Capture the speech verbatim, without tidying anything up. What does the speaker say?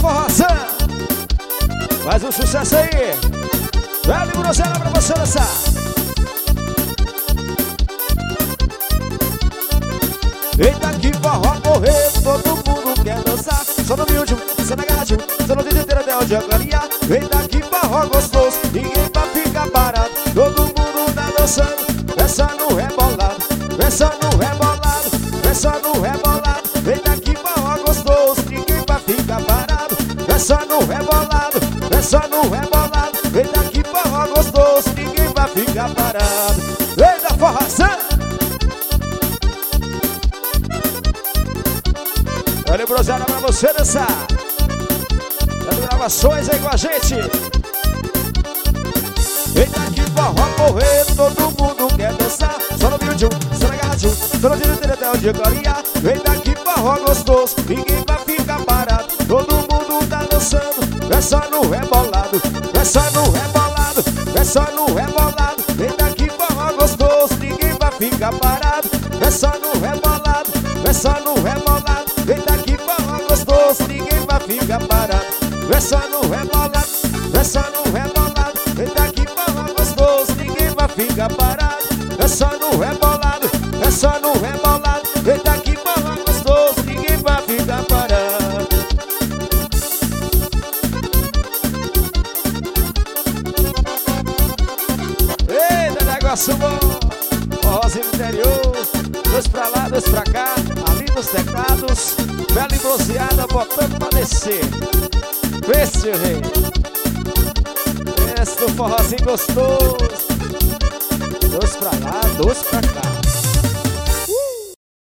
forrozão. Faz um sucesso aí. Velho e groselha pra você dançar. Eita que forró correr, todo mundo quer dançar. Só no miúdo, só na gatinho, só no dedo inteiro até onde eu clarear. Eita que forró gostoso, ninguém vai ficar parado. Todo mundo tá dançando, dançando rebolado, dançando rebolado, dançando rebolado. Eita que forró gostoso, ninguém vai ficar parado. Dançando rebolado, dançando rebolado. Eita que forró gostoso, ninguém vai ficar parado. Eita forrozão. Olha, brosada, pra você dançar. Dando gravações aí com a gente. Eita que forró correr, todo mundo quer dançar. Só no miudinho, só na garradinho, só no direito até onde eu clarear. Eita que forró gostoso, ninguém vai ficar parado. Todo mundo tá dançando, dançando rebolado, dançando rebolado, dançando rebolado. Eita que forró gostoso, ninguém vai ficar parado. Dançando rebolado, dançando rebolado. Eita que forró gostoso, ninguém vai ficar parado. Dançando rebolado, dançando rebolado. Eita que forró gostoso, ninguém vai ficar parado. Dançando rebolado, dançando rebolado. Eita que forró gostoso, ninguém vai ficar parado. Eita, negócio bom. Forrozinho no interior. Dois pra lá, dois pra cá. Ali nos teclados. Bela e bronzeada, botando pra descer. Esse rei. Esse do forrozinho gostoso. Dois pra lá, dois pra cá.